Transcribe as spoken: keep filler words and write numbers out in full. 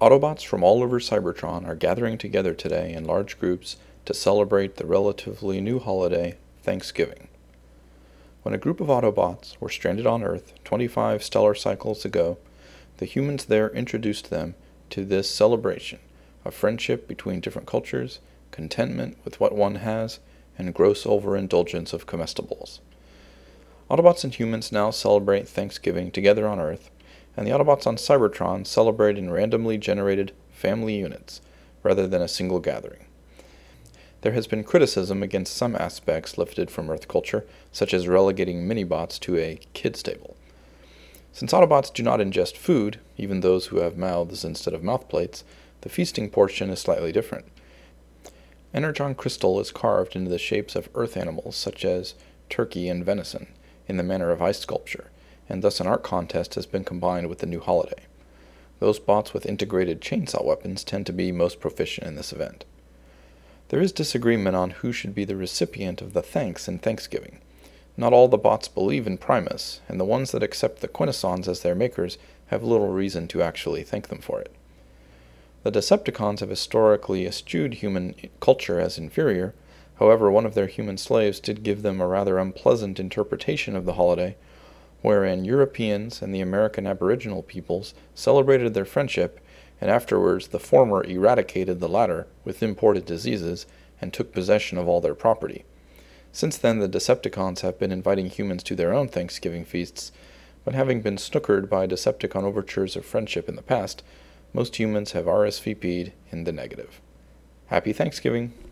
Autobots from all over Cybertron are gathering together today in large groups to celebrate the relatively new holiday, Thanksgiving. When a group of Autobots were stranded on Earth twenty-five stellar cycles ago, the humans there introduced them to this celebration of friendship between different cultures, contentment with what one has, and gross overindulgence of comestibles. Autobots and humans now celebrate Thanksgiving together on Earth, and the Autobots on Cybertron celebrate in randomly generated family units, rather than a single gathering. There has been criticism against some aspects lifted from Earth culture, such as relegating mini-bots to a kids' table. Since Autobots do not ingest food, even those who have mouths instead of mouth plates, the feasting portion is slightly different. Energon crystal is carved into the shapes of Earth animals such as turkey and venison, in the manner of ice sculpture, and thus an art contest has been combined with the new holiday. Those bots with integrated chainsaw weapons tend to be most proficient in this event. There is disagreement on who should be the recipient of the thanks in Thanksgiving. Not all the bots believe in Primus, and the ones that accept the Quintessons as their makers have little reason to actually thank them for it. The Decepticons have historically eschewed human culture as inferior. However, one of their human slaves did give them a rather unpleasant interpretation of the holiday, wherein Europeans and the American Aboriginal peoples celebrated their friendship, and afterwards the former eradicated the latter with imported diseases and took possession of all their property. Since then, the Decepticons have been inviting humans to their own Thanksgiving feasts, but having been snookered by Decepticon overtures of friendship in the past, most humans have R S V P'd in the negative. Happy Thanksgiving!